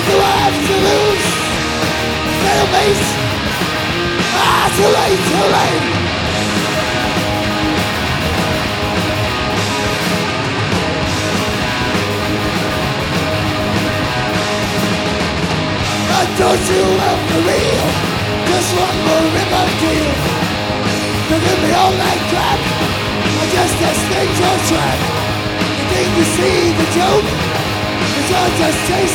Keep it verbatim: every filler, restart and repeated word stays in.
you have to lose. Fail mate. Ah, too late, too late. I don't you have for real. Just one more rip-off deal. You give me all that crap. I just a snake your trap. You think you see the joke? It's all just taste